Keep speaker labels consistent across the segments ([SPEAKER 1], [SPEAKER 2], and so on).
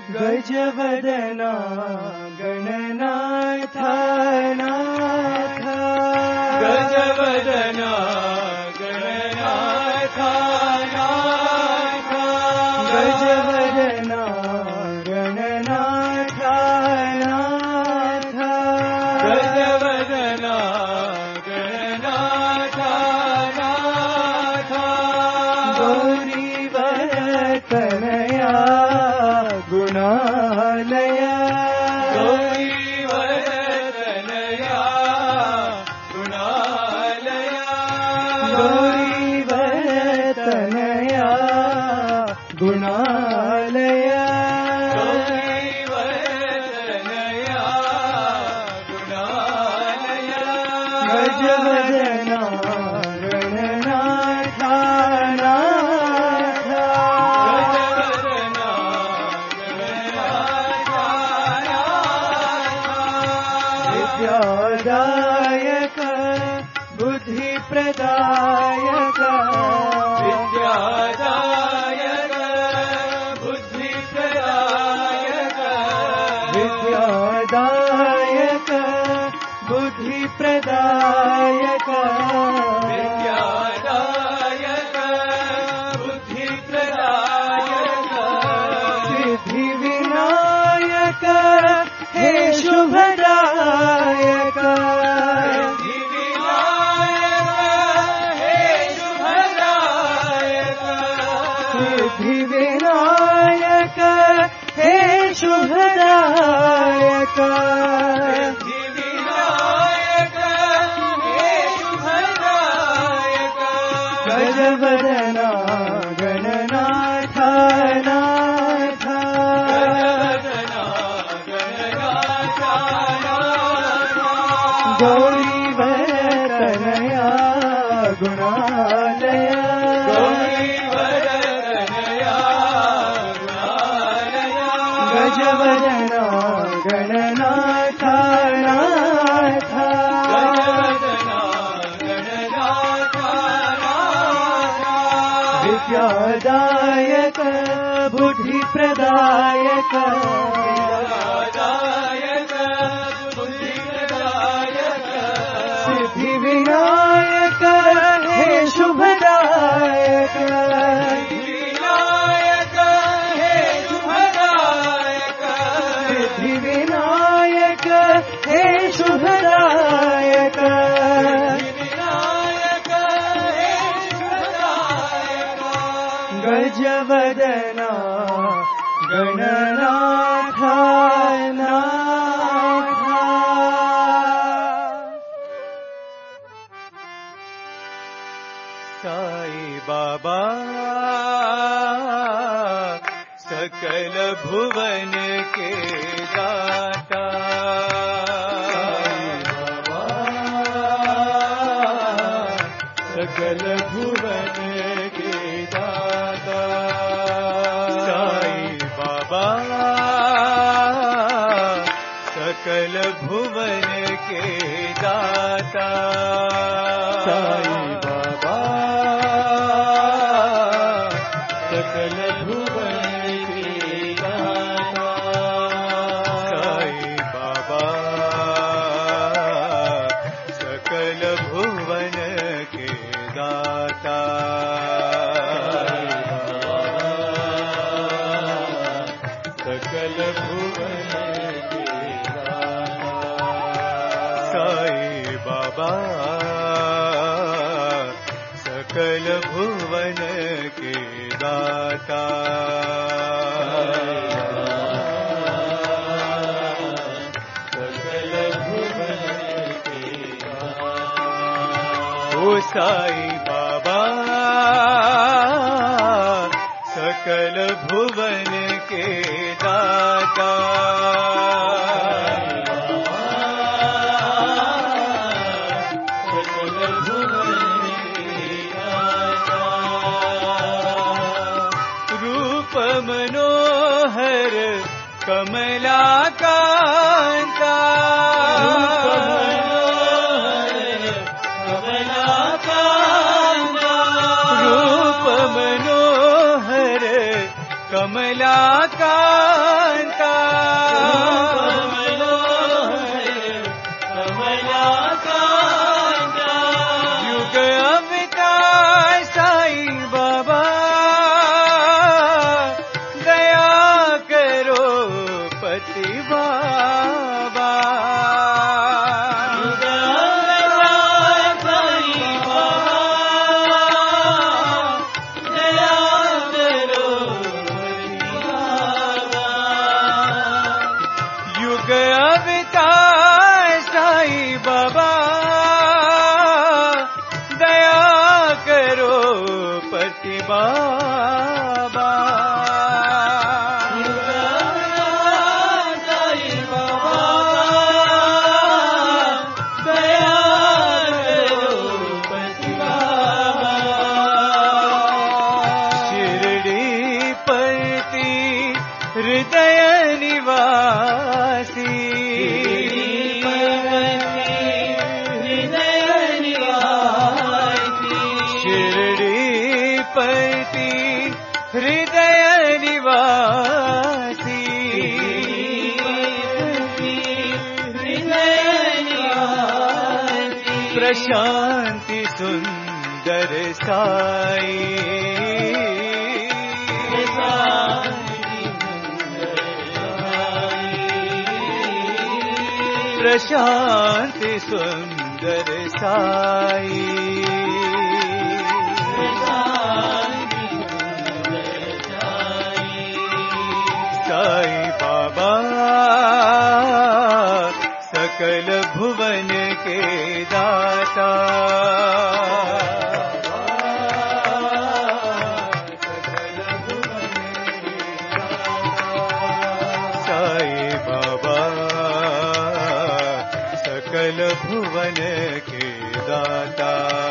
[SPEAKER 1] गजवदना गणनाथ नाथ
[SPEAKER 2] गजवदना गणनाथ नाथ
[SPEAKER 1] गजवदना गणनाथ नाथ
[SPEAKER 2] गजवदना गणनाथ नाथ
[SPEAKER 1] गौरीवरतनया गुणालया
[SPEAKER 2] गौरीवरतनया गुणालया
[SPEAKER 1] गौरीवरतनया गुणालया
[SPEAKER 2] गौरीवरतनया गुणालया
[SPEAKER 1] गजवदना गणनाथ नाथ
[SPEAKER 2] गजवदना गणनाथ
[SPEAKER 1] विद्यादायक बुद्धिप्रदायक
[SPEAKER 2] विद्यादायक बुद्धिप्रदायक
[SPEAKER 1] विद्यादायक बुद्धिप्रदायक
[SPEAKER 2] विद्यादायक बुद्धिप्रदायक
[SPEAKER 1] सिद्धिविनायक हे शुभदायक
[SPEAKER 2] सिद्धिविनायक हे शुभदायक
[SPEAKER 1] सिद्धिविनायक
[SPEAKER 2] सिद्धिविनायक हे शुभदायक
[SPEAKER 1] गजवदना गणनाथ नाथ
[SPEAKER 2] गजवदना गणनाथ नाथ
[SPEAKER 1] गौरीवरतनया गुणालया
[SPEAKER 2] गौरीवरतनया गुणालया
[SPEAKER 1] गजवदना गणनाथ नाथ
[SPEAKER 2] गजवदना गणनाथ नाथ
[SPEAKER 1] विद्यादायक बुद्धिप्रदायक
[SPEAKER 2] विद्यादायक बुद्धिप्रदायक
[SPEAKER 1] सिद्धिविनायक हे शुभदायक
[SPEAKER 2] सिद्धिविनायक हे शुभदायक
[SPEAKER 1] सिद्धिविनायक हे शुभदायक
[SPEAKER 2] सिद्धिविनायक हे शुभदायक
[SPEAKER 1] गजवदना गणनाथ नाथ
[SPEAKER 2] साई बाबा सकल भुवन के दाता सकल भुवन के दाता साई बाबा सकल भुवन के दाता साई बाबा सकल भुवन के दाता साई बाबा सकल भुवन के दाता सकल भुवन के दाता साई बाबा सकल भुवन के दाता सकल भुवन के दाता ओ साई बाबा सकल भुवन के दाता सकल भुवन के दाता रूप मनोहर कमलाकांता कमलाकांता रूप मनोहर कमलाकान्ता युग अवतार साई बाबा दया करो पति बाबा युग अवतार साई बाबा दया करो पति बाबा युग अवतार साई बाबा दया करो पति बाबा साई बाबा दया करो पति बाबा शिरडी पति हृदय निवासी पति हृदय निवासी प्रशांति सुंदर साई प्रशांति सुंदर साई साई बाबा सकल भुवन के दाता साई बाबा सकल भुवन के दाता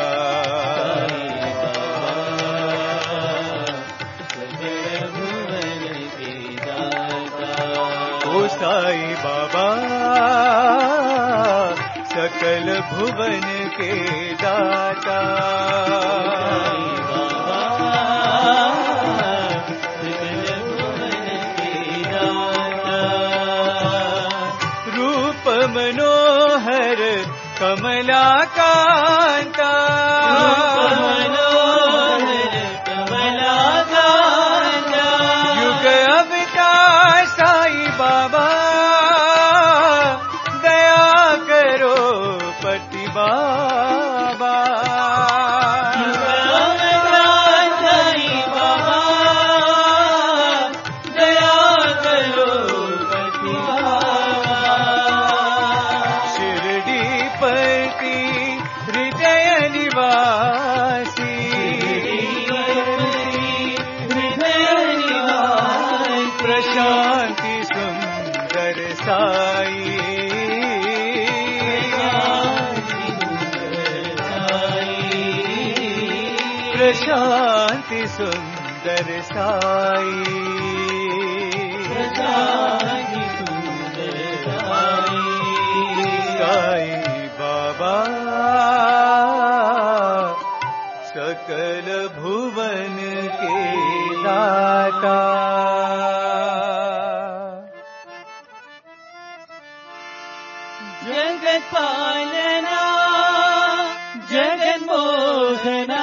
[SPEAKER 2] साई बाबा सकल भुवन के दाता रूप मनोहर कमलाकांता युग अवतार साई बाबा दया करो पति बाबा साई बाबा दया करो पति बाबा शिरडी पति हृदय निवासी प्रशांति सुंदर साई प्रशांति सुंदर साई साई बाबा सकल भुवन के दाता जगत पालना जगन मोहना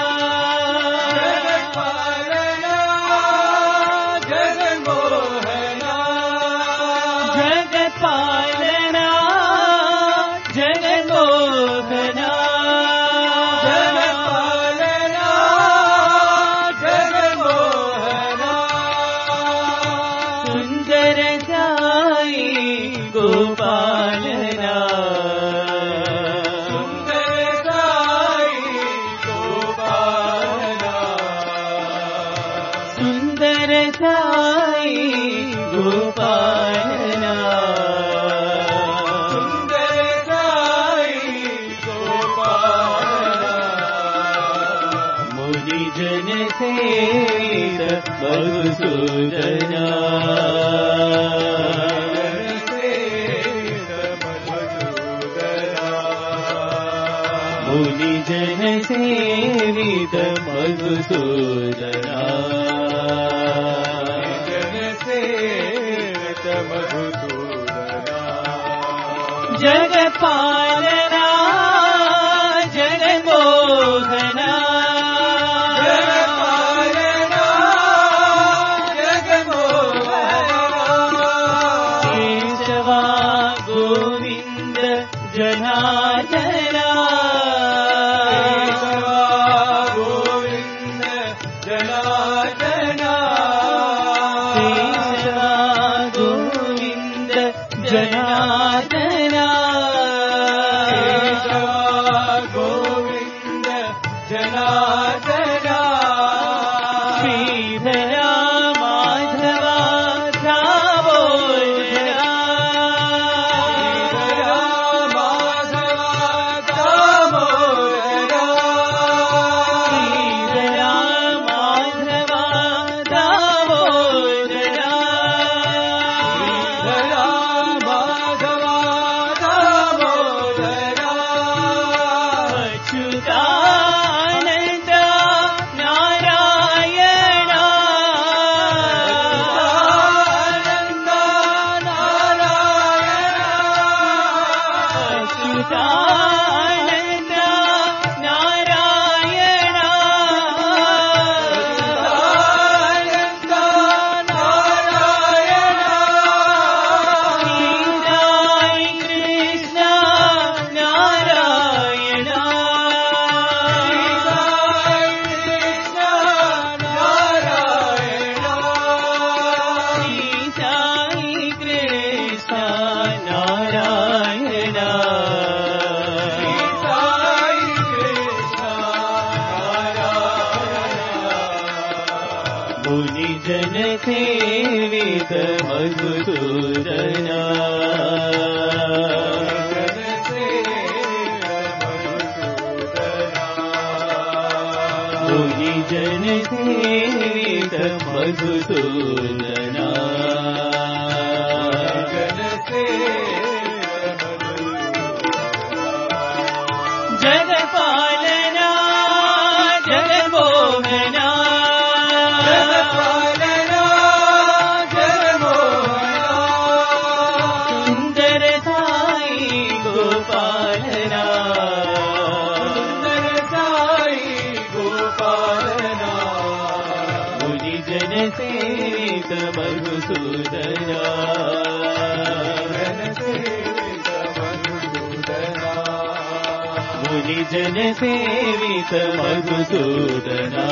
[SPEAKER 2] जगत पालना जगन मोहना जगत पालना जगन मोहना जगत पालना जगन मोहना सुंदर साई गोपालना सुंदर साई गोपालना सुंदर साई गोपालना मुनि जन सेवित मधुसूदना मुनि जन सेवित मधुसूदना जगपालना जगन्मोहना
[SPEAKER 1] जगपालना जगन्मोहना
[SPEAKER 2] केशवा गोविन्द जनार्दना
[SPEAKER 1] केशवा गोविन्द जनार्दना
[SPEAKER 2] केशवा गोविन्द जनार्दना
[SPEAKER 1] केशवा गोविन्द जनार्दना
[SPEAKER 2] श्रीधरा माधवा दामोदरा
[SPEAKER 1] श्रीधरा माधवा दामोदरा
[SPEAKER 2] श्रीधरा माधवा दामोदरा
[SPEAKER 1] श्रीधरा माधवा दामोदरा
[SPEAKER 2] अच्युतानन्द नारायण
[SPEAKER 1] आनन्द नारायण
[SPEAKER 2] अच्युतानन्द नारायण
[SPEAKER 1] आनन्द नारायण
[SPEAKER 2] श्रीराय कृष्ण नारायण
[SPEAKER 1] कृष्ण नारायण
[SPEAKER 2] श्रीसाई कृष्ण नारायण
[SPEAKER 1] साई कृष्ण नारायण
[SPEAKER 2] मुनिजन सेवित मधुसूदन मुनिजन सेवित मधुसूदन जगपालना जगन्मोहना सुन्दर साई गोपालना मुनिजन सेवित मधुसूदना मुनिजन सेवित मधुसूदना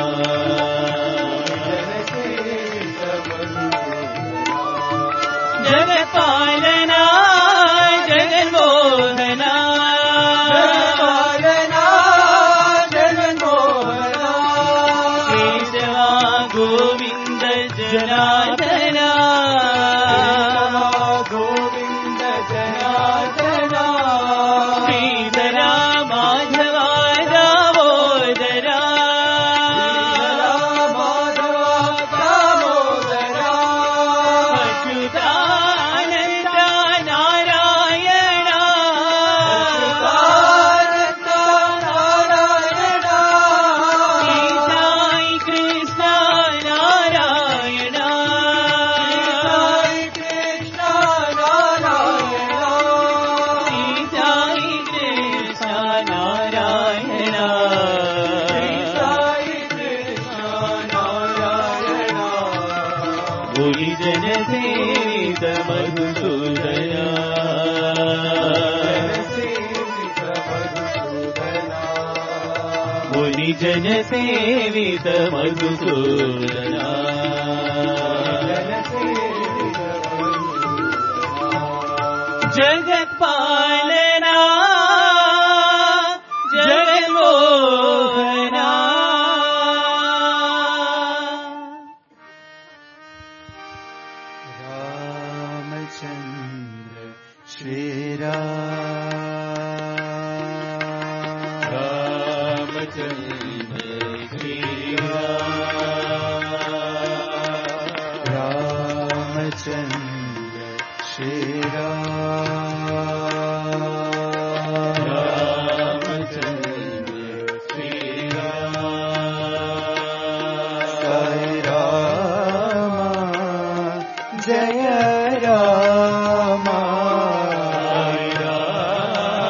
[SPEAKER 2] जगपालना जगन्मोहना केशवा गोविन्द जनार्दना
[SPEAKER 1] गोविन्द जनार्दना
[SPEAKER 2] श्रीधरा माधवा दामोदरा
[SPEAKER 1] माधवा दामोदरा
[SPEAKER 2] अच्युतानन्द नारायण
[SPEAKER 1] आनन्द नारायण
[SPEAKER 2] श्रीसाई कृष्ण नारायण
[SPEAKER 1] साई कृष्ण नारायण
[SPEAKER 2] श्रीसाई कृष्ण नारायण
[SPEAKER 1] साई कृष्ण नारायण
[SPEAKER 2] मुनिजन सेवित मधुसूदना मुनिजन सेवित मधुसूदना जगत्पालना जगन्मोहना
[SPEAKER 1] रामचन्द्र श्रीराम
[SPEAKER 2] रामचन्द्र श्रीराम
[SPEAKER 1] रामचन्द्र श्रीराम
[SPEAKER 2] रामचन्द्र श्रीराम
[SPEAKER 1] साई राम जय राम
[SPEAKER 2] साई राम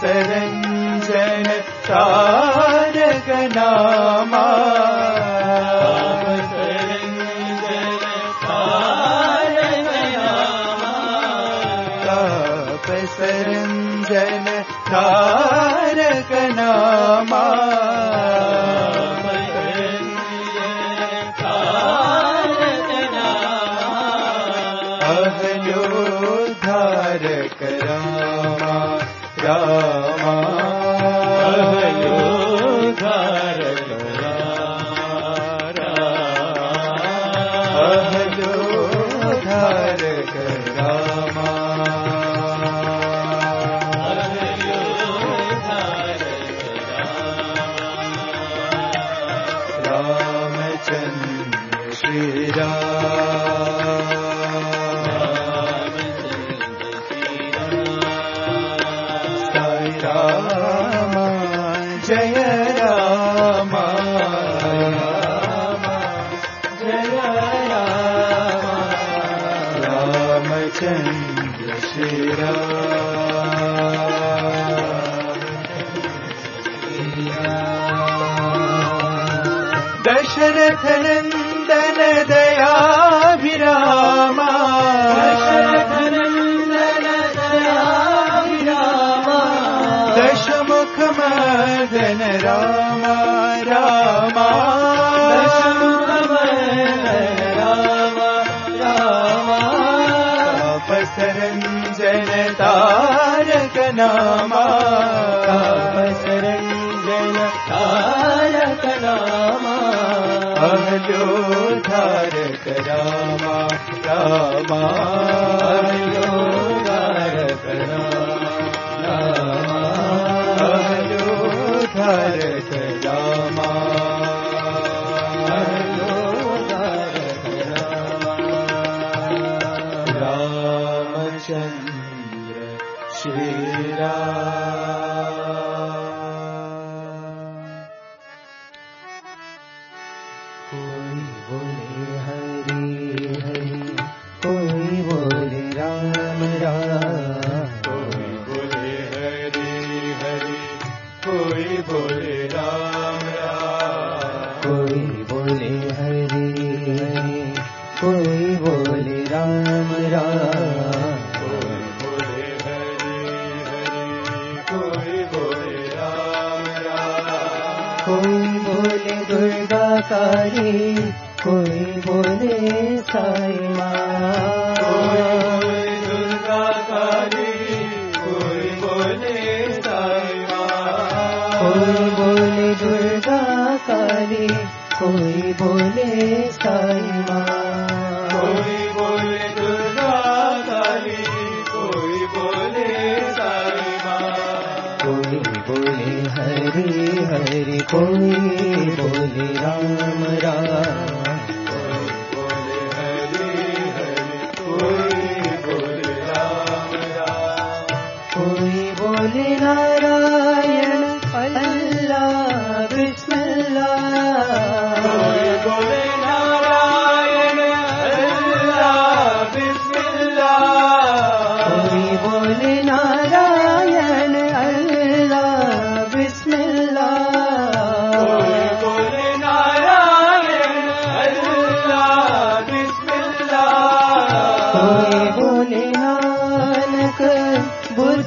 [SPEAKER 1] तापसरञ्जन तारक नामा तापसरञ्जन तारक नामा अहल्योद्धारक रामा रामा अहल्योद्धारक अहल्योद्धारक रामा रामचंद्र श्री रामा जय रामा जय रामा रामचंद्र श्री दशरथ नंदन दयाभिरामा दशरथ नंदन दयाभिरामा दशमुख मदन रामा रामा दशमुख मदन रामा रामा तापसरञ्जन तारक नामा तापसरञ्जन तारक नामा अहल्योद्धारक रामा रामा अहल्योद्धारक रामा अहल्योद्धारक रामा अहल्योद्धारक रामा रामचंद्र श्री कोई बोले हरि हरि कोई बोले राम राम कोई बोले हरि हरि कोई बोले राम राम कोई बोले हरि हरि कोई बोले राम राम कोई बोले हरि हरि कोई बोले राम राम कोई बोले दुर्गा काली कोई बोले साई माँ कोई बोले दुर्गा काली कोई बोले साई माँ कोई बोले दुर्गा काली कोई बोले साई माँ कोई बोले दुर्गा काली कोई बोले साई माँ कोई बोले हरि हरि कोई बोले राम राम कोई बोले हरि हरि कोई बोले राम राम कोई बोले नारायण अल्लाह बिस्मिल्लाह कोई बोले नारायण अल्लाह बिस्मिल्लाह कोई बोले नारायण अल्लाह बिस्मिल्लाह कोई बोले नारायण अल्लाह बिस्मिल्लाह कोई बोले नानक बुद्ध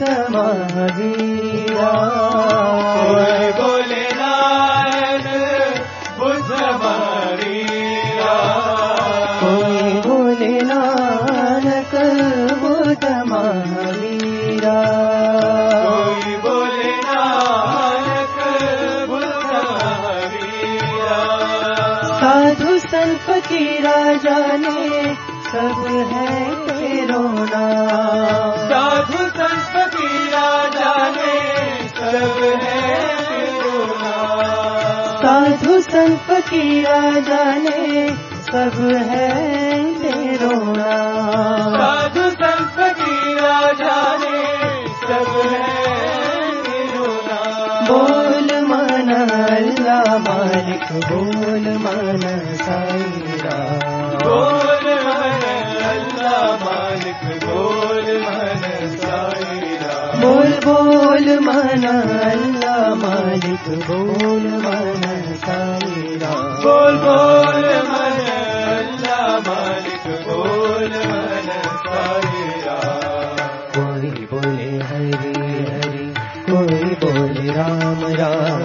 [SPEAKER 1] महावीरा कोई बोले नानक बुद्ध महावीरा कोई बोले नानक बुद्ध महावीरा कोई बोले नानक बुद्ध महावीरा साधु संत फकीरा जाने सब है तेरो नाम साधु संत फकीरा जाने सब है तेरो नाम साधु संत फकीरा जाने सब है तेरो नाम साधु संत फकीरा जाने सब है तेरो नाम बोल मन अल्लाह मालिक बोल मन साईं राम बोल मन अल्लाह मालिक बोल मन साईं राम बोल बोल बोल मन अल्लाह मालिक बोल मन साई राम
[SPEAKER 2] बोल बोल मन अल्लाह मालिक बोल मन साई राम
[SPEAKER 1] कोई बोले हरि हरि कोई बोले राम राम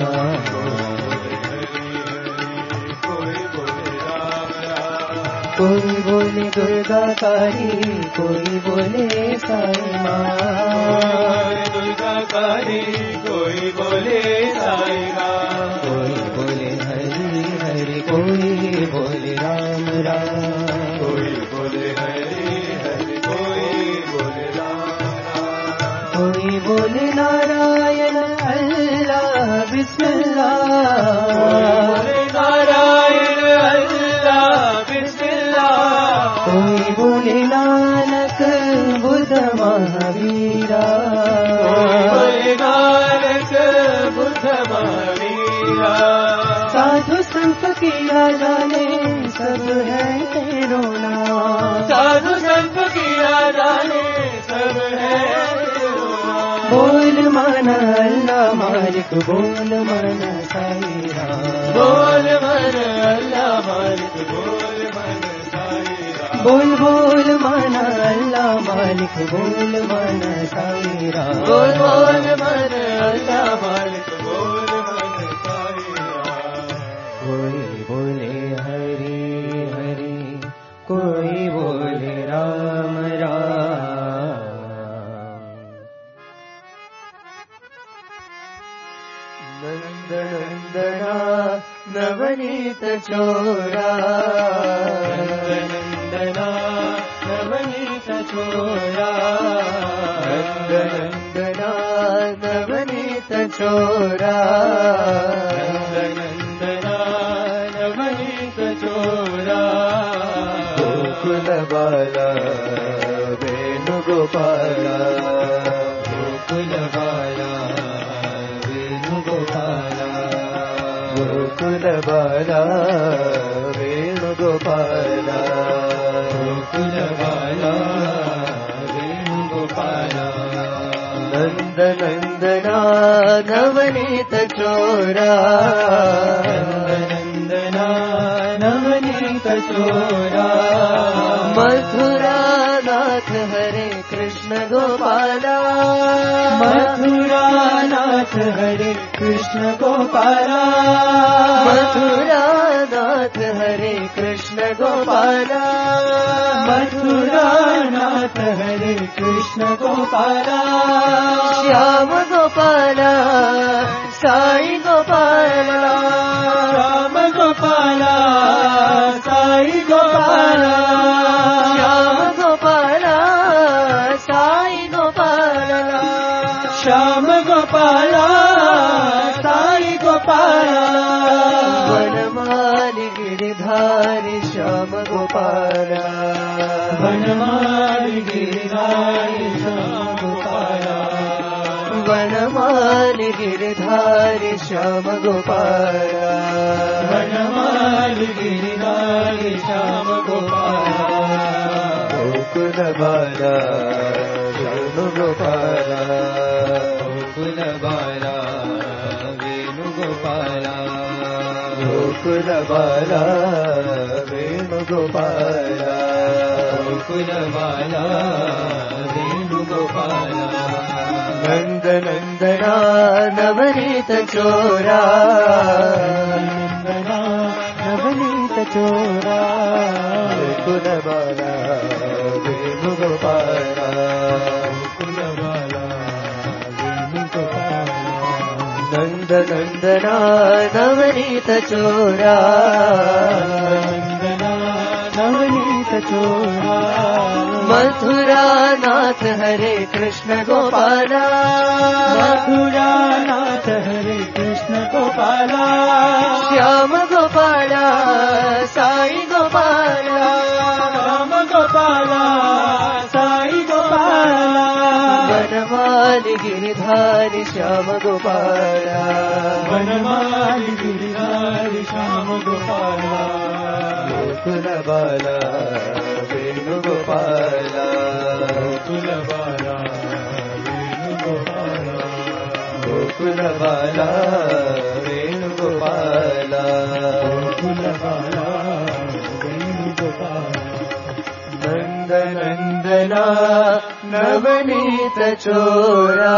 [SPEAKER 1] कोई बोले दुर्गा कारी कोई बोले साई माँ
[SPEAKER 2] दुर्गा कारी कोई बोले साई माँ
[SPEAKER 1] कोई बोले हरि हरि कोई बोले राम राम
[SPEAKER 2] कोई बोले हरि हरि कोई बोले राम राम
[SPEAKER 1] कोई बोले नारायण अल्लाह बिस्मिल्लाह
[SPEAKER 2] नारायण अल्लाह बिस्मिल्लाह
[SPEAKER 1] कोई बोले नानक बुद्ध महावीरा
[SPEAKER 2] कोई नानक बुद्ध महावीरा
[SPEAKER 1] साधु संत किया जाने सब है तेरो नाम
[SPEAKER 2] साधु संत किया जाने सब है तेरो नाम
[SPEAKER 1] बोल मन अल्लाह मालिक बोल मन साई राम
[SPEAKER 2] बोल मन अल्लाह मालिक बोल मन साई राम
[SPEAKER 1] बोल बोल मन अल्लाह मालिक बोल मन साई राम
[SPEAKER 2] बोल बोल मन अल्लाह मालिक बोल मन साई राम
[SPEAKER 1] कोई बोले हरि हरि कोई बोले राम राम नंद नंदना नवनीत चोरा
[SPEAKER 2] नंदना
[SPEAKER 1] नवनीत चोरा नंद नंदना नवनीत चोरा
[SPEAKER 2] नंदना नवनीत चोरा
[SPEAKER 1] गोकुल बाला वेणुगोपाला गोकुल बाला वेणुगोपाला गोकुल बाला वेणुगोपाला गोकुल बाला वेणुगोपाला नंद नंदना नवनीत चोरा
[SPEAKER 2] नंदना नवनीत चोरा
[SPEAKER 1] मथुरा नाथ हरे कृष्ण गोपाला
[SPEAKER 2] मथुरा नाथ हरे कृष्ण गोपाला
[SPEAKER 1] मथुरा नाथ हरे कृष्ण गोपाला
[SPEAKER 2] मथुरा नाथ हरे कृष्ण गोपाला
[SPEAKER 1] श्याम गोपाला साई गोपाला
[SPEAKER 2] राम गोपाला साई गोपाला
[SPEAKER 1] श्याम गोपाला साई गोपाला
[SPEAKER 2] श्याम गोपाला साई गोपाला
[SPEAKER 1] वनमाली गिरिधारी श्याम गोपाला
[SPEAKER 2] वनमाली गिरिधारी श्याम गोपाला
[SPEAKER 1] वनमाली गिरिधारी श्याम गोपाला
[SPEAKER 2] वनमाली गिरिधारी श्याम गोपाला
[SPEAKER 1] गोकुल बाला वेणुगोपाला गोकुल बाला वेणुगोपाला गोकुल बाला वेणुगोपाला गोकुल बाला वेणुगोपाला नंद नंदना नवनीत चोरा
[SPEAKER 2] नंदना नवनीत चोरा
[SPEAKER 1] गोकुल बाला वेणुगोपाला
[SPEAKER 2] गोकुल बाला वेणुगोपाला
[SPEAKER 1] नंद नंदना नवनीत चोरा
[SPEAKER 2] नंदना नवनीत चोरा
[SPEAKER 1] मथुरा नाथ हरे कृष्ण गोपाला
[SPEAKER 2] मथुरा नाथ हरे कृष्ण गोपाला
[SPEAKER 1] श्याम गोपाला साई गोपाला
[SPEAKER 2] राम गोपाला साई गोपाला
[SPEAKER 1] वनमाली गिरिधारी श्याम गोपाला
[SPEAKER 2] वनमाली गिरिधारी श्याम गोपाला
[SPEAKER 1] गोकुल बाला वेणुगोपाला
[SPEAKER 2] गोकुल बाला वेणुगोपाला
[SPEAKER 1] गोकुल बाला वेणुगोपाल गोकुल बाला वेणुगोपाल नंद नंदना नवनीत चोरा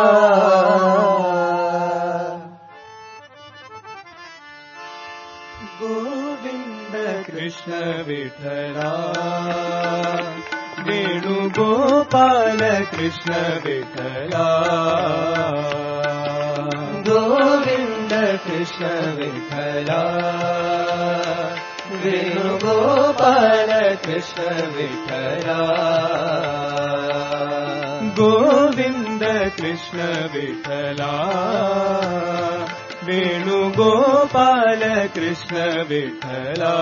[SPEAKER 1] गोविंद कृष्ण विठला वेणुगोपाल कृष्ण विठला गोविंद कृष्ण विठला वेणुगोपाल कृष्ण विठला गोविंद कृष्ण विठला वेणुगोपाल कृष्ण विठला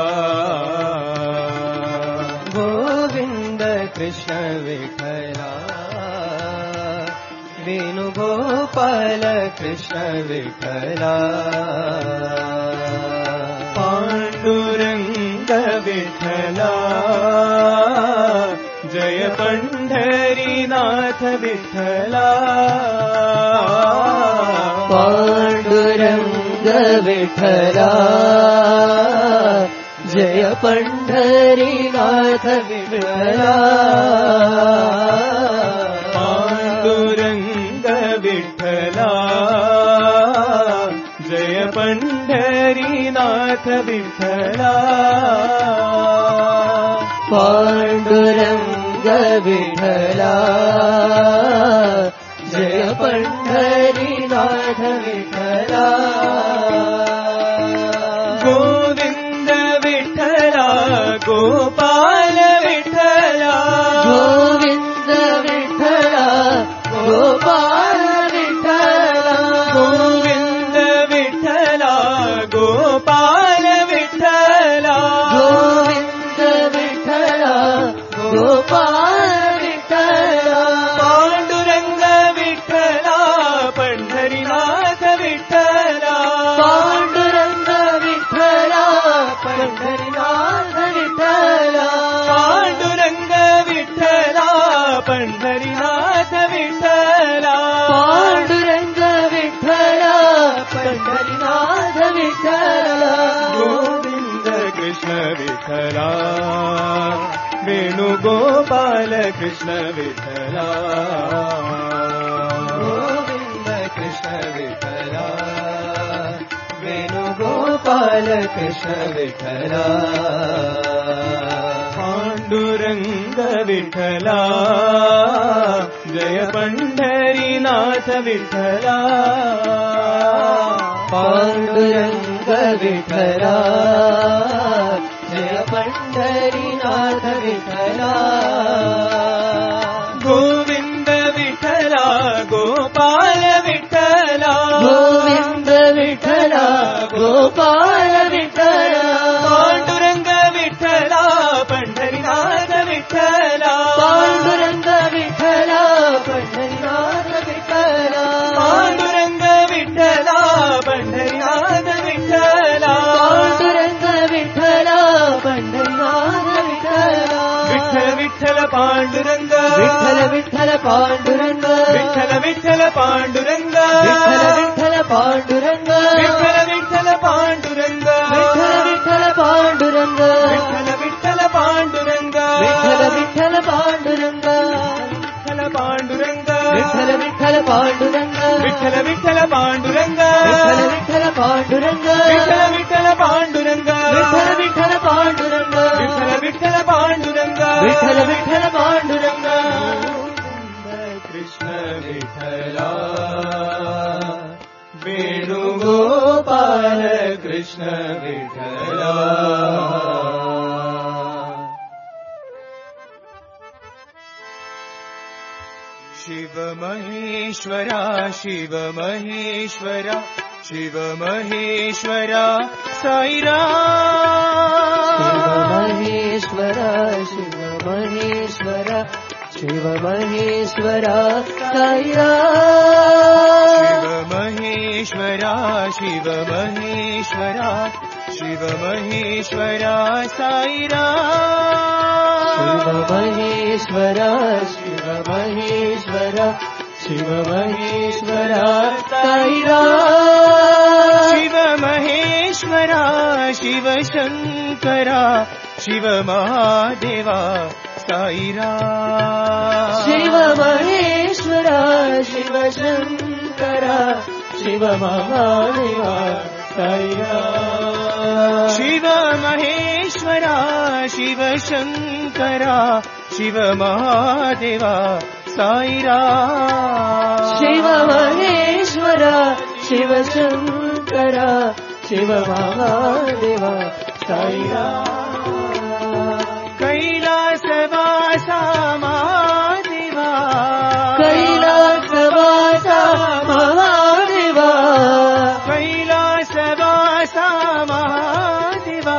[SPEAKER 1] गोविंद कृष्ण विठला वेणुगोपाल कृष्ण विठला पांडुरंग विठला जय पंढरीनाथ विठला पांडुरंग विठला जय पंढरीनाथ विठला पांडुरंग विठला जय पंढरीनाथ विठला पांडुरंग विठला जय पंढरीनाथ विठला गोविंद विठला गोपाल विठला गोविंद विठला गोपाल विठला गोविंद विठला गोपाल विठला गोविंद विठला गोपाल विठला पांडुरंग विठला पंढरीनाथ विठला पांडुरंग विठला पंढरीनाथ विठला पांडुरंग विठला पंढरीनाथ विठला पांडुरंग विठला पंढरीनाथ विठला गोविंद कृष्ण विठला वेणुगोपाल कृष्ण विठला गोविंद कृष्ण विठला वेणुगोपाल कृष्ण विठला पांडुरंग विठला जय पंढरीनाथ विठला पांडुरंग विठला जय पंढरीनाथ विठला गोविंद विठला गोपाल विठला गोविंद विठला गोपाल विठला पांडुरंग विठला पंढरीनाथ विठला पांडुरंग विठला पंढरीनाथ विठला पांडुरंग विठला पंढरीनाथ विठला पांडुरंग विठला पंढरीनाथ विठला विठ्ठल विठ्ठल पांडुरंग विठ्ठल विठ्ठल पांडुरंग विठ्ठल विठ्ठल पांडुरंग विठ्ठल विठ्ठल पांडुरंग विठ्ठल विठ्ठल पांडुरंग विठ्ठल विठ्ठल पांडुरंग विठ्ठल विठ्ठल पांडुरंग विठ्ठल विठ्ठल पांडुरंग विठ्ठल पांडुरंग विठ्ठल विठ्ठल पांडुरंग विठ्ठल विठ्ठल पांडुरंग विठ्ठल विठ्ठल पांडुरंग विठ्ठल विठ्ठल पांडुरंग विठ्ठल विठ्ठल पांडुरंग विठ्ठल विठ्ठल पांडुरंग विठ्ठल विठ्ठल पांडुरंग कृष्ण विठला वेणुगोपाल कृष्ण विठला शिव महेश्वरा शिव महेश्वरा शिव महेश्वरा साईरा शिव महेश्वरा शिव महेश्वरा शिव महेश्वरा साईरा शिव महेश्वरा शिव महेश्वरा शिव महेश्वरा साईरा शिव महेश्वरा शिव महेश्वरा शिव महेश्वरा साई राम
[SPEAKER 2] शिव महेश्वरा शिव शंकरा शिव महादेवा साई राम
[SPEAKER 1] शिव महेश्वरा शिव शंकरा शिव महादेवा साई राम
[SPEAKER 2] शिव महेश्वरा शिव शंकरा शिव महादेवा साई राम
[SPEAKER 1] शिव महेश्वरा शिव शंकरा शिव महादेवा साई राम
[SPEAKER 2] कैलासवासा महादेवा
[SPEAKER 1] कैलासवासा महादेवा
[SPEAKER 2] कैलासवासा महादेवा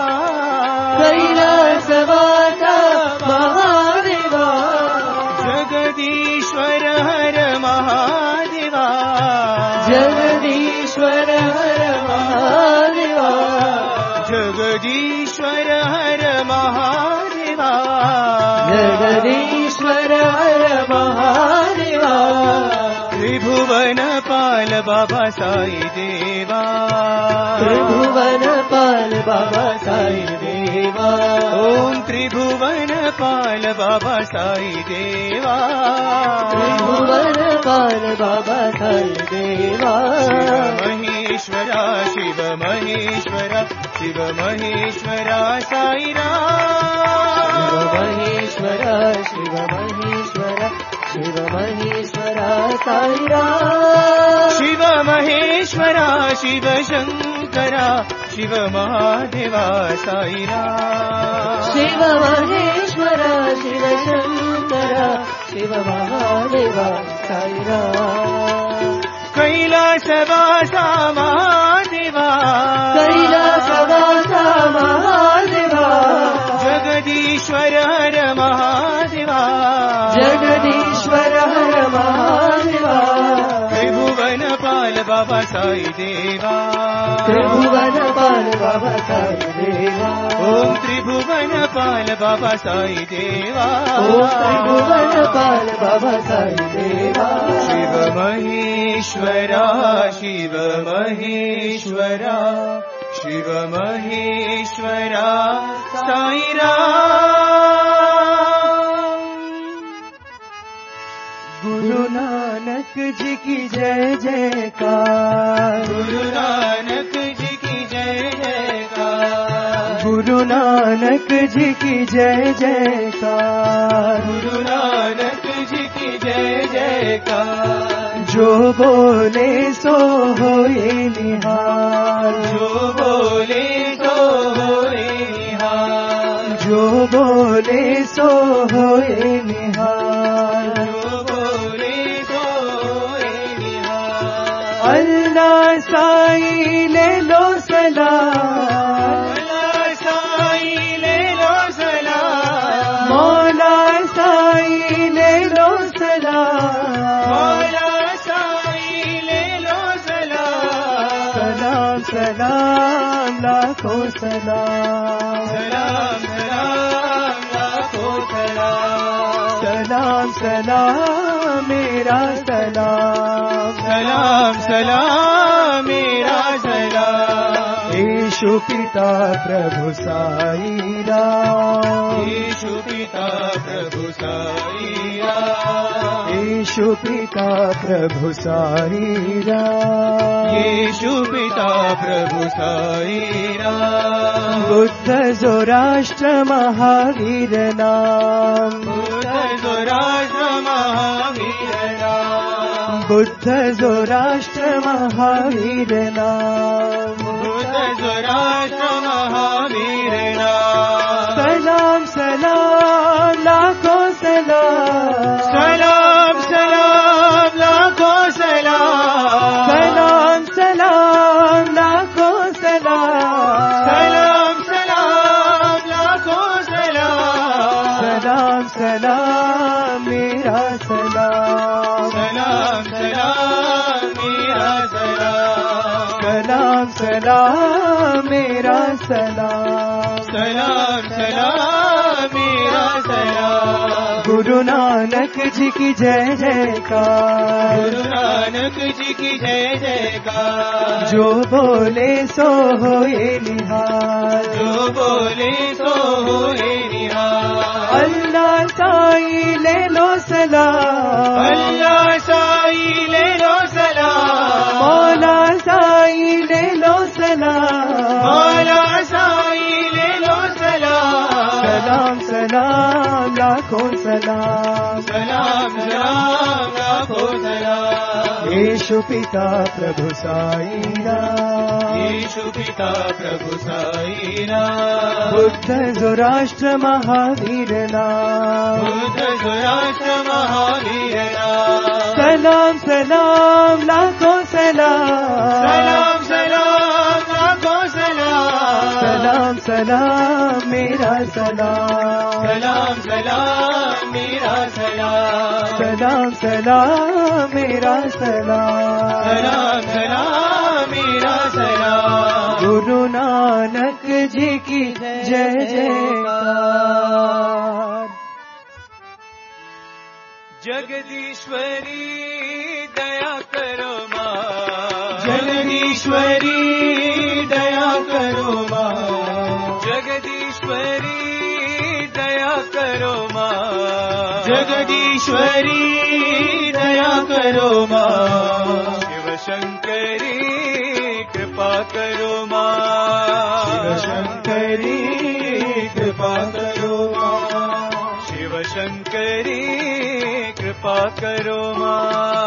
[SPEAKER 1] कैलासवासा महादेवा
[SPEAKER 2] जगदीश्वर हर महादेवा
[SPEAKER 1] जगदीश्वर हर महादेवा
[SPEAKER 2] जगदीश्वर हर महादेवा
[SPEAKER 1] जगदीश्वर हर महादेवा
[SPEAKER 2] त्रिभुवन पाल बाबा साई देवा
[SPEAKER 1] त्रिभुवन पाल बाबा साई देवा
[SPEAKER 2] ओम त्रिभुवन पाल बाबा साई देवा
[SPEAKER 1] त्रिभुवन पाल बाबा साई देवा
[SPEAKER 2] महेश्वरा शिव महेश्वरा शिव महेश्वरा साई राम
[SPEAKER 1] महेश्वरा शिव महेश्वरा शिव महेश्वरा साई राम
[SPEAKER 2] शिव महेश्वरा शिव शंकरा शिव महादेवा साई राम
[SPEAKER 1] शिव महेश्वरा शिव शंकरा शिव महादेवा साई राम
[SPEAKER 2] कैलासवासा महादेवा
[SPEAKER 1] कैलासवासा महादेवा
[SPEAKER 2] जगदीश्वर हर महादेवा
[SPEAKER 1] जगदीश्वर हर महादेवा
[SPEAKER 2] त्रिभुवन पाल बाबा साई देवा
[SPEAKER 1] त्रिभुवन पाल बाबा साई देवा
[SPEAKER 2] ओम त्रिभुवन पाल बाबा साई देवा
[SPEAKER 1] ओम त्रिभुवन पाल बाबा साई देवा
[SPEAKER 2] शिव महेश्वरा शिव महेश्वरा शिव महेश्वरा साई राम
[SPEAKER 1] गुरु नानक जी की जय जयकार
[SPEAKER 2] गुरु नानक जी की जय जयकार
[SPEAKER 1] गुरु नानक जी की जय जयकार
[SPEAKER 2] गुरु नानक जी की जय जयकार
[SPEAKER 1] जो बोले सो होए निहाल
[SPEAKER 2] जो बोले सो होए निहाल
[SPEAKER 1] जो बोले सो होए निहाल
[SPEAKER 2] जो बोले सो होए निहाल
[SPEAKER 1] अल्लाह साई ले लो सलाम
[SPEAKER 2] अल्लाह साई ले लो सलाम
[SPEAKER 1] मौला साई ले लो सलाम
[SPEAKER 2] मौला साई ले लो सलाम
[SPEAKER 1] सलाम सलाम लाखों सलाम
[SPEAKER 2] सलाम सलाम लाखों सलाम
[SPEAKER 1] सलाम सलाम मेरा सलाम
[SPEAKER 2] सलाम सलाम मेरा सलाम
[SPEAKER 1] यीशु पिता प्रभु साई राम
[SPEAKER 2] यीशु पिता प्रभु साई राम
[SPEAKER 1] यीशु पिता प्रभु साई राम
[SPEAKER 2] यीशु पिता प्रभु साई राम
[SPEAKER 1] बुद्ध जोराष्ट्र महावीर नाम
[SPEAKER 2] बुद्ध जोराष्ट्र महावीर नाम
[SPEAKER 1] बुद्ध जोराष्ट्र महावीर नाम
[SPEAKER 2] बुद्ध जोराष्ट्र महावीर नाम
[SPEAKER 1] सलाम सलाम लाखों सलाम
[SPEAKER 2] सलाम सलाम लाखों सलाम
[SPEAKER 1] सलाम सलाम लाखों सलाम
[SPEAKER 2] सलाम सलाम लाखों सलाम
[SPEAKER 1] सलाम सलाम मेरा सलाम
[SPEAKER 2] सलाम सलाम मेरा सलाम
[SPEAKER 1] सलाम सलाम मेरा सलाम
[SPEAKER 2] सलाम सलाम मेरा सलाम
[SPEAKER 1] गुरु नानक जी की जय जयकार,
[SPEAKER 2] गुरु नानक जी की जय जयकार।
[SPEAKER 1] जो बोले सो होए निहाल,
[SPEAKER 2] जो बोले सो होए निहाल।
[SPEAKER 1] अल्लाह साईं ले लो सलाम,
[SPEAKER 2] अल्लाह साईं ले लो सलाम।
[SPEAKER 1] मौला साईं ले लो सलाम,
[SPEAKER 2] मौला साईं ले लो सलाम।
[SPEAKER 1] सलाम सलाम लाखों सलाम,
[SPEAKER 2] सलाम सलाम लाखों सलाम।
[SPEAKER 1] यीशु पिता प्रभु साईं राम,
[SPEAKER 2] यीशु पिता प्रभु साईं राम।
[SPEAKER 1] बुद्ध जोराष्ट्र महावीर नाम,
[SPEAKER 2] बुद्ध राष्ट्र महावीर राम।
[SPEAKER 1] सलाम सलाम लाखों सलाम,
[SPEAKER 2] सलाम सलाम लाखों सलाम।
[SPEAKER 1] सलाम सलाम मेरा सलाम,
[SPEAKER 2] सलाम सलाम मेरा सलाम।
[SPEAKER 1] सलाम सलाम मेरा सलाम,
[SPEAKER 2] सलाम सलाम मेरा सलाम।
[SPEAKER 1] गुरु नानक जी की जय जयकार।
[SPEAKER 2] जगदीश्वरी दया करो माँ। जगदीश्वरी दया करो माँ। जगदीश्वरी दया करो माँ। जगदीश्वरी दया करो माँ। शिव शंकरी कृपा करो माँ। शिव शंकरी कृपा करो माँ। शिव शंकरी कृपा करो माँ।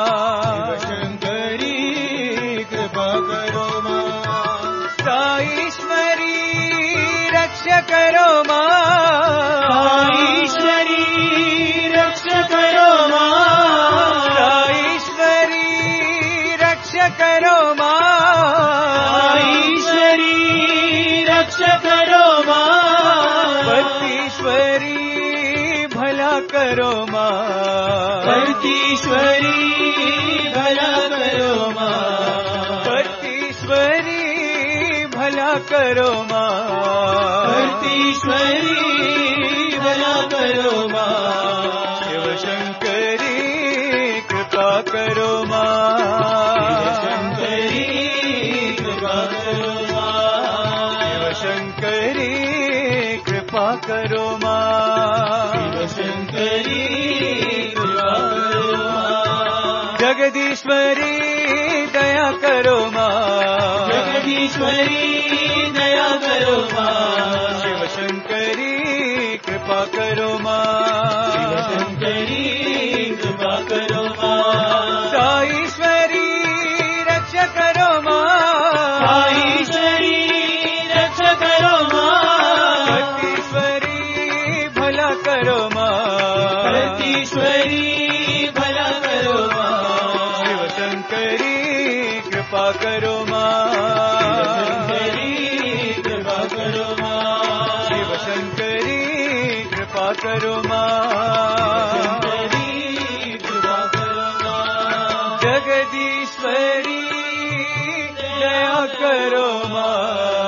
[SPEAKER 2] शंकरी कृपा करो माँ। साईश्वरी रक्षा करो माँ। साईश्वरी रक्षा करो माँ। साईश्वरी रक्षा करो माँ। साईश्वरी रक्षा करो माँ। भक्तीश्वरी भला करो माँ। भक्तीश्वरी भला करो माँ। भक्तीश्वरी भला करो माँ। भक्तीश्वरी भला करो माँ। शिव शंकरी कृपा करो माँ। शंकरी कृपा करो माँ। शिव शंकरी कृपा करो माँ। शिव शंकरी जगदीश्वरी दया करो माँ। जगदीश्वरी दया करो माँ। शिव शंकरी कृपा करो माँ। शिव शंकरी कृपा करो माँ। साईश्वरी रक्षा करो माँ। साईश्वरी रक्षा करो माँ। भक्तीश्वरी भला करो माँ। भक्तीश्वरी भला करो माँ। शिव शंकरी कृपा करो माँ। शंकरी कृपा करो माँ। शिव शंकरी कृपा करो माँ। शंकरी कृपा करो माँ। जगदीश्वरी दया करो माँ।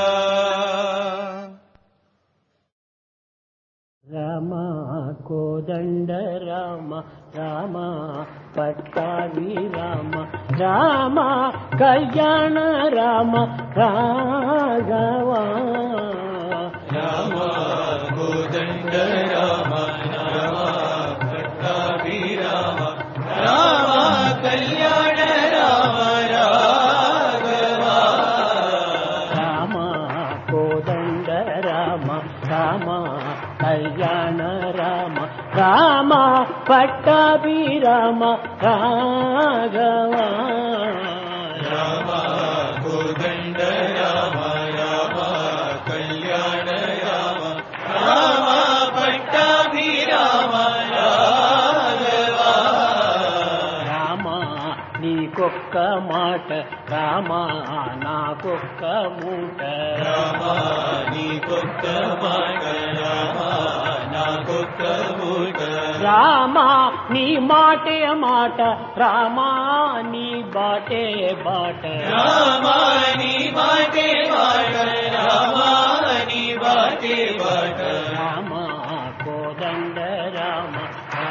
[SPEAKER 3] राम कोदंड राम राम पट्टाभि राम राम कल्याण राम राघवा।
[SPEAKER 2] राम कोदंड राम राम पट्टाभि राम राम कल्याण राम राघवा।
[SPEAKER 3] राम कोदंड राम राम कल्याण राम राम पट्टाभि राम राघवा।
[SPEAKER 2] राम कोदंड राम राम कल्याण राम राम पट्टाभि राम राघवा।
[SPEAKER 3] राम नीकोक्क माट राम नाकोक्क मूट।
[SPEAKER 2] राम नीकोक्क మాట రామ నాకొక్క మూట.
[SPEAKER 3] రామ నీ మాటే మాట రామ నీ బాటే బాట.
[SPEAKER 2] రామ నీ మాటే మాట రామ నీ బాటే బాట.
[SPEAKER 3] రామ కోదండ రామ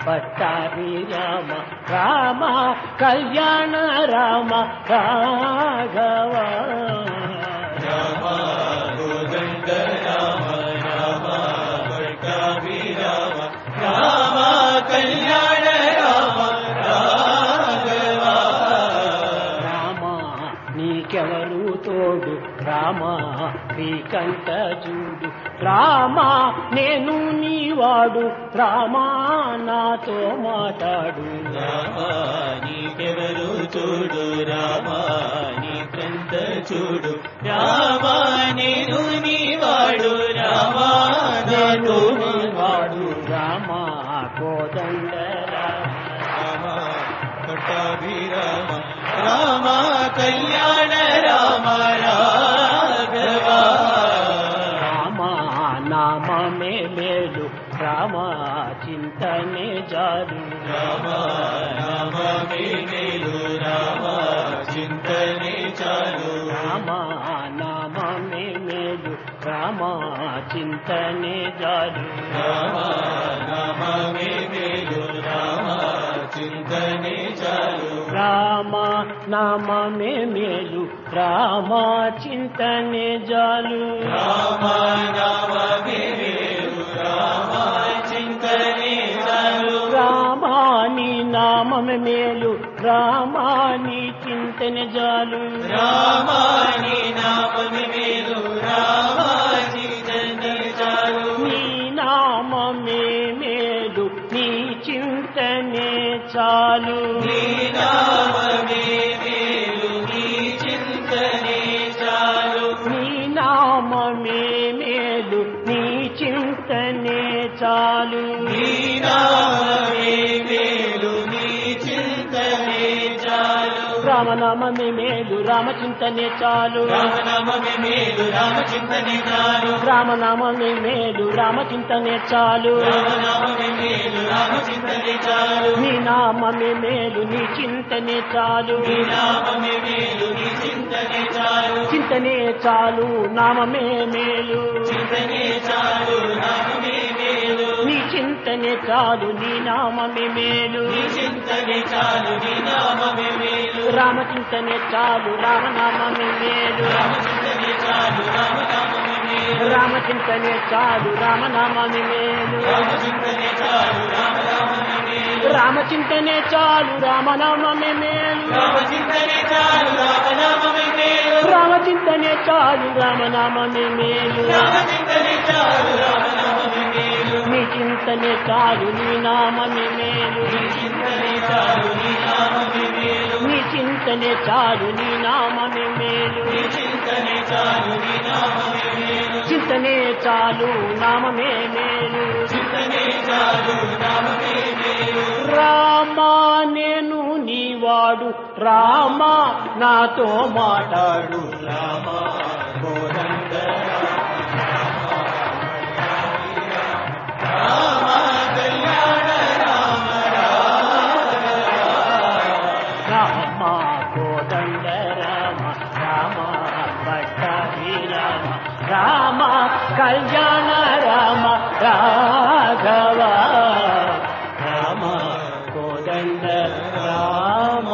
[SPEAKER 3] పట్టాభి రామ రామ కళ్యాణ రామ రాఘవ
[SPEAKER 2] రామ కోదండ రామ రామ పట్టాభి రామ రామ కళ్యాణ రామ రాఘవ
[SPEAKER 3] రామ నీకెవరు తోడు రామ శ్రీకంఠ చూడు రామ నేను నీవాడు రామ నాతో మాట్లాడు
[SPEAKER 2] రామ నీకెవరు తోడు రామ నీకంత చూడు రామ నేను నీవాడు రామ
[SPEAKER 3] నేను నీవాడు రామ కోదండ
[SPEAKER 2] రామ పట్టాభి రామ రామ కళ్యాణ రామ రాఘవ
[SPEAKER 3] రామ నామమే మేలు రామ చింతనే జాడు
[SPEAKER 2] రామ నామమే మేలు రామ చింతనే చాలు
[SPEAKER 3] రామ నామమే మేలు రామ చింతనే జాడు
[SPEAKER 2] రామ నామమే మేలు రామ చింతనే చాలు
[SPEAKER 3] రామ నామమే మేలు రామ చింతనే జాలు
[SPEAKER 2] రామ నామమే మేలు రామ చింతనే చాలు
[SPEAKER 3] రామ నీ నామమే మేలు రామ నీ చింతనే జాలు
[SPEAKER 2] రామ నీ నామమే మేలు రామ చింతనే చాలు
[SPEAKER 3] నీ నామమే మేలు నీ చింతనే చాలు
[SPEAKER 2] నీ నామమే మేలు నీ చింతనే చాలు
[SPEAKER 3] నీ నామమే మేలు నీ చింతనే చాలు
[SPEAKER 2] నీ నామమే మేలు నీ చింతనే చాలు
[SPEAKER 3] రామనామమే మేలు రామచింతనే చాలు
[SPEAKER 2] రామనామమే మేలు రామచింతనే చాలు
[SPEAKER 3] రామనామమే మేలు రామచింతనే చాలు
[SPEAKER 2] రామనామమే మేలు రామచింతనే చాలు
[SPEAKER 3] నీ నామమే మేలు నీ చింతనే చాలు
[SPEAKER 2] నీ నామమే మేలు నీ చింతనే చాలు
[SPEAKER 3] చింతనే చాలు నామమే మేలు
[SPEAKER 2] చింతనే చాలు నామమే మేలు
[SPEAKER 3] నీ చింతనే చాలు నీ నామమే మేలు
[SPEAKER 2] నీ చింతనే చాలు నీ నామమే మేలు
[SPEAKER 3] రామచింతనే చాలు రామనామమే మేలు
[SPEAKER 2] రామచింతనే చాలు రామనామమే మేలు
[SPEAKER 3] రామచింతనే చాలు రామనామమే మేలు
[SPEAKER 2] రామచింతనే చాలు రామనామమే మేలు
[SPEAKER 3] రామచింతనే చాలు రామనామమే మేలు
[SPEAKER 2] రామచింతనే చాలు రామనామమే మేలు
[SPEAKER 3] రామచింతనే చాలు రామనామమే మేలు
[SPEAKER 2] రామచింతనే చాలు రామనామమే మేలు
[SPEAKER 3] నీ చింతనే చాలు నీ నామమే మేలు
[SPEAKER 2] నీ చింతనే చాలు నీ నామమే మేలు
[SPEAKER 3] నీ చింతనే చాలు నీ నామమే మేలు
[SPEAKER 2] నీ చింతనే చాలు నీ నామమే మేలు
[SPEAKER 3] చింతనే చాలు నామమే మేలు
[SPEAKER 2] చింతనే చాలు నామమే మేలు
[SPEAKER 3] రామా నేను నీవాడు రామా నాతో మాట్లాడు
[SPEAKER 2] రామ కోదండ రామ కళ్యాణ రామ
[SPEAKER 3] రామ కోదండ రామ రామ పట్టాభి రామ రామ కళ్యాణ రామ రాఘవ రామ కోదండ రామ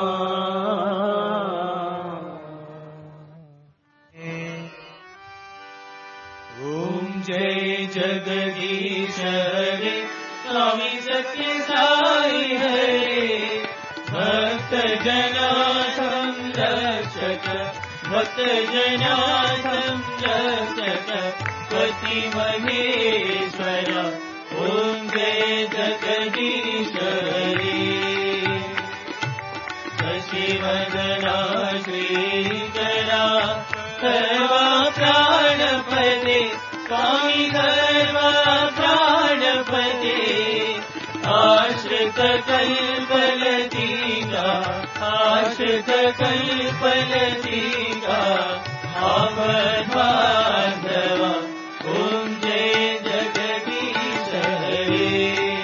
[SPEAKER 2] ఓం జై జగదీశ హరే స్వామి సత్య సాయి హరే భక్త జనా సంరక్షక భక్త జనా సంరక్షక పతి మహేశ్వర ఓం జయ జగదీశ హరే శశివదనా శ్రీకరా సర్వా ప్రాణపదే స్వామి సర్వా ప్రాణపదే ఆశ్రిత కల్పలతీగా ఆశ్రిత కల్పలతీగా ఆపద్బాంధవ ఓం జయ జగదీశ హరే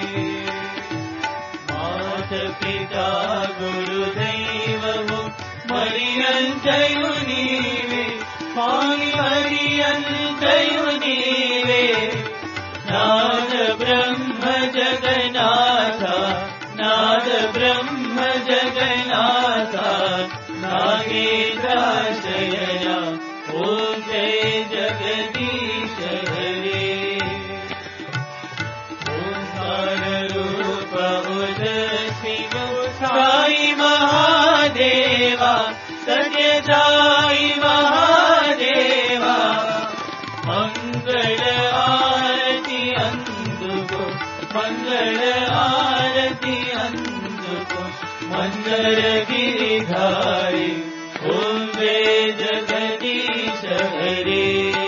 [SPEAKER 2] మాత పితా గురుదైవము మరియంతయు నీవే స్వామి మరియంతయు నీవే నాద బ్రహ్మ జగన్నాథ महेन्द्राशयना ओम जय जगदीश हरे ओंकार रूप उदशिव साई महादेवा सत्य साई महादेवा मंगल आरती अंदुको मंगल आरती अंदुको मंदर गिरिधारी ओम जय जगदीश हरे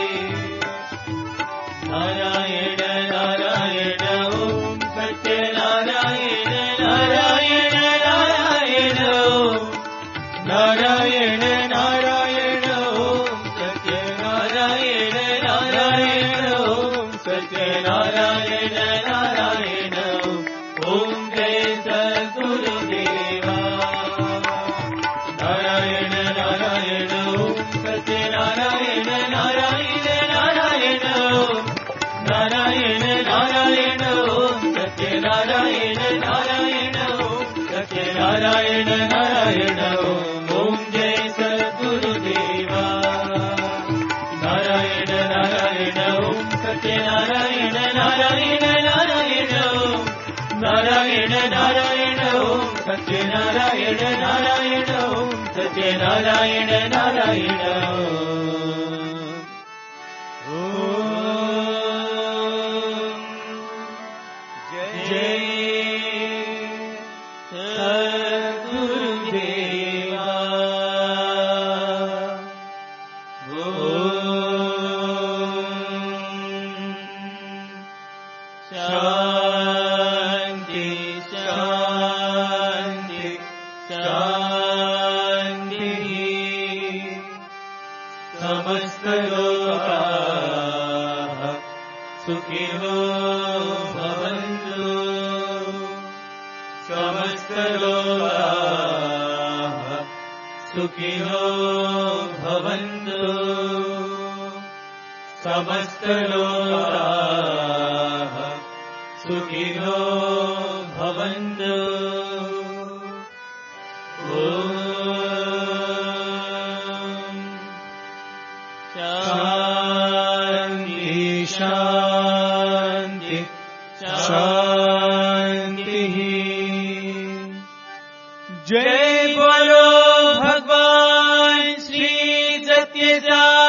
[SPEAKER 2] नारायण नारायण ओम सत्य नारायण नारायण नारायण ओम नारायण नारायण ओम सत्य नारायण नारायण ओम सत्य नारायण नारायण ओम जय सद्गुरुदेवा नारायण नारायण ओम सत्य नारायण नारायण नारायण ओम नारायण नारायण ओम सत्य नारायण नारायण ओम सत्य नारायण नारायण ओम जय सद्गुरुदेवा नारायण नारायण ओम सत्य नारायण नारायण नारायण ओम नारायण नारायण ओम सत्य नारायण नारायण ओम सत्य नारायण नारायण जय सद्गुरुदेवा शांति शांति शांति समस्त लोकाः सुखिनो भवन्तु समस्त लोकाः सुखिनो भवन्तु समस्त लोकाः सुखिनो भवन्तु शांति शांति शांति जय बोलो भगवान श्री सत्य साई